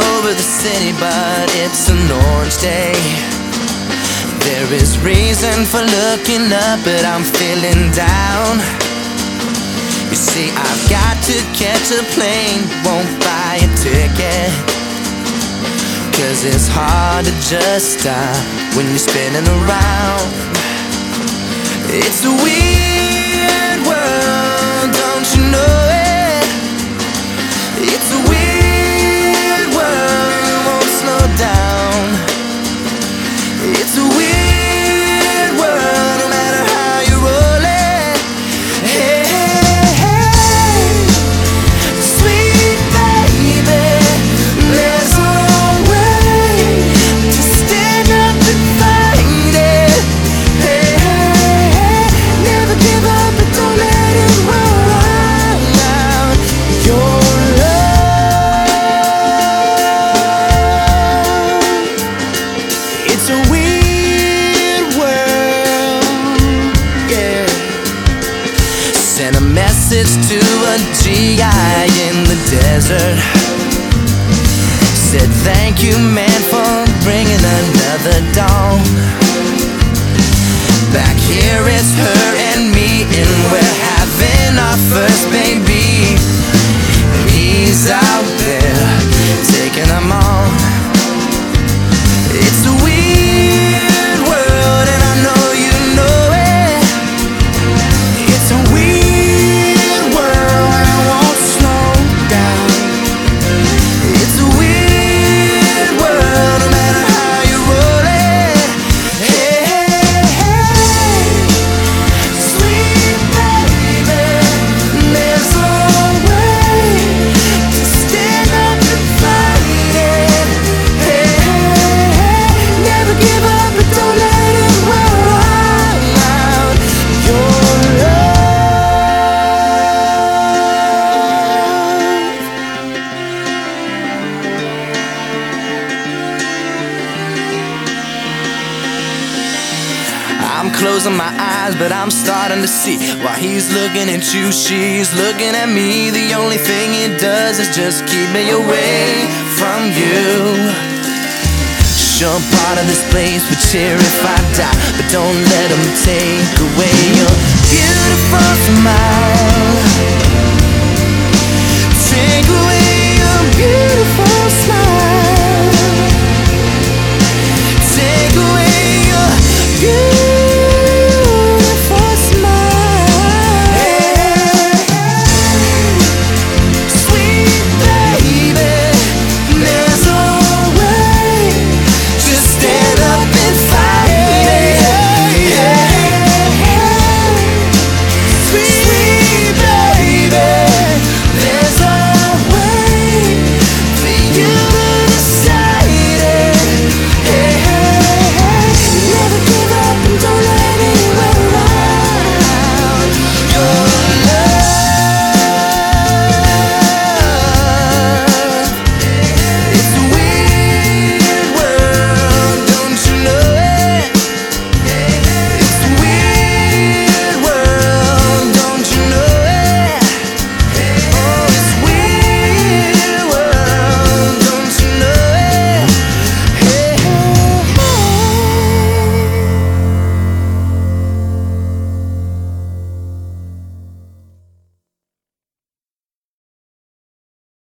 over the city, but it's an orange day. There is reason for looking up, but I'm feeling down. You see, I've got to catch a plane, won't buy a ticket, 'cause it's hard to just stop when you're spinning around. It's a weird world, don't you know it? It's a weird world, won't slow down. It's a weird world, no matter how you roll it. Hey, hey, hey, sweet baby, there's no way to stand up and fight it. Hey, hey, hey, never give up, but don't let it run out. Your love, it's a weird world, yeah. Sent a message to a GI in the desert. Said thank you, man, for bringing another dawn. Back here it's her and me, and we're having our first baby. He's out there taking them on. It's a weird world, and I know you know it. It's a weird world, and I won't slow down. It's a weird world, no matter how you roll it. Hey, hey, hey, sweet baby, there's no way to stand up and fight it. Hey, hey, hey, never give up, but don't let it run out. Your love. I'm closing my eyes, but I'm starting to see. While he's looking at you, she's looking at me. The only thing it does is just keep me away from you. Sure, part of this place would cheer if I die, but don't let them take away your beautiful smile. Take away your beautiful